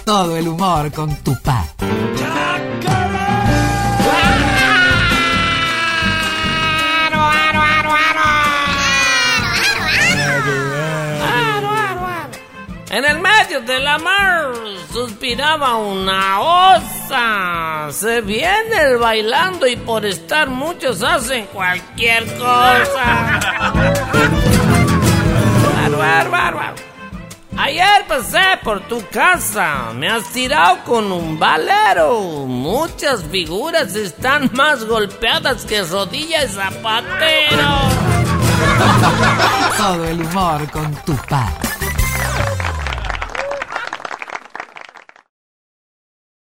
Todo el humor con Tupac. En el medio de la mar suspiraba una osa. Se viene el bailando y por estar muchos hacen cualquier cosa. Bárbaro. Ayer pasé por tu casa, me has tirado con un valero. Muchas figuras están más golpeadas que rodilla de zapatero. Todo el humor con Tupac.